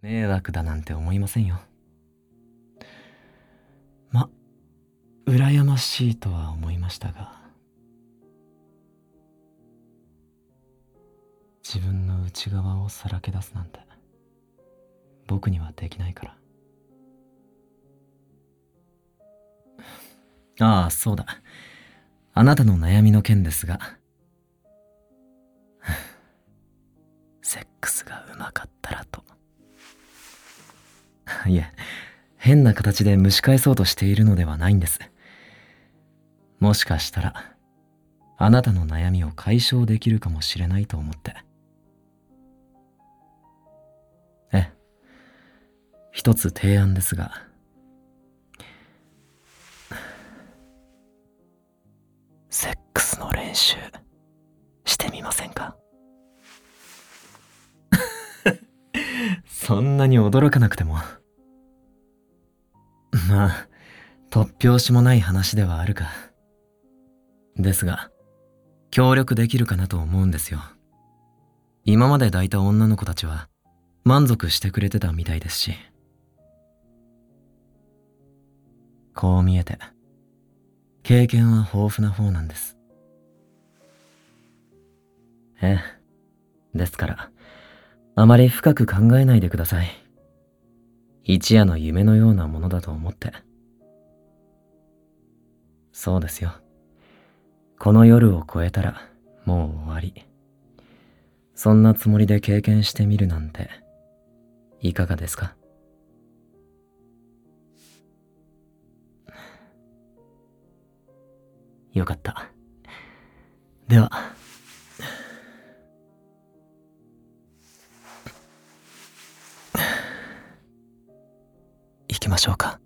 迷惑だなんて思いませんよ。ま、羨ましいとは思いましたが、自分の内側をさらけ出すなんて、僕にはできないから。ああ、そうだ。あなたの悩みの件ですが、セックスがうまかったらと。いえ、変な形で蒸し返そうとしているのではないんです。もしかしたら、あなたの悩みを解消できるかもしれないと思って。ええ、一つ提案ですが、セックスの練習してみませんか？そんなに驚かなくても。まあ、突拍子もない話ではあるか。ですが、協力できるかなと思うんですよ。今まで抱いた女の子たちは満足してくれてたみたいですし。こう見えて、経験は豊富な方なんです。ええ。ですから、あまり深く考えないでください。一夜の夢のようなものだと思って。そうですよ。この夜を越えたら、もう終わり。そんなつもりで経験してみるなんて、いかがですか？よかった。では、行きましょうか。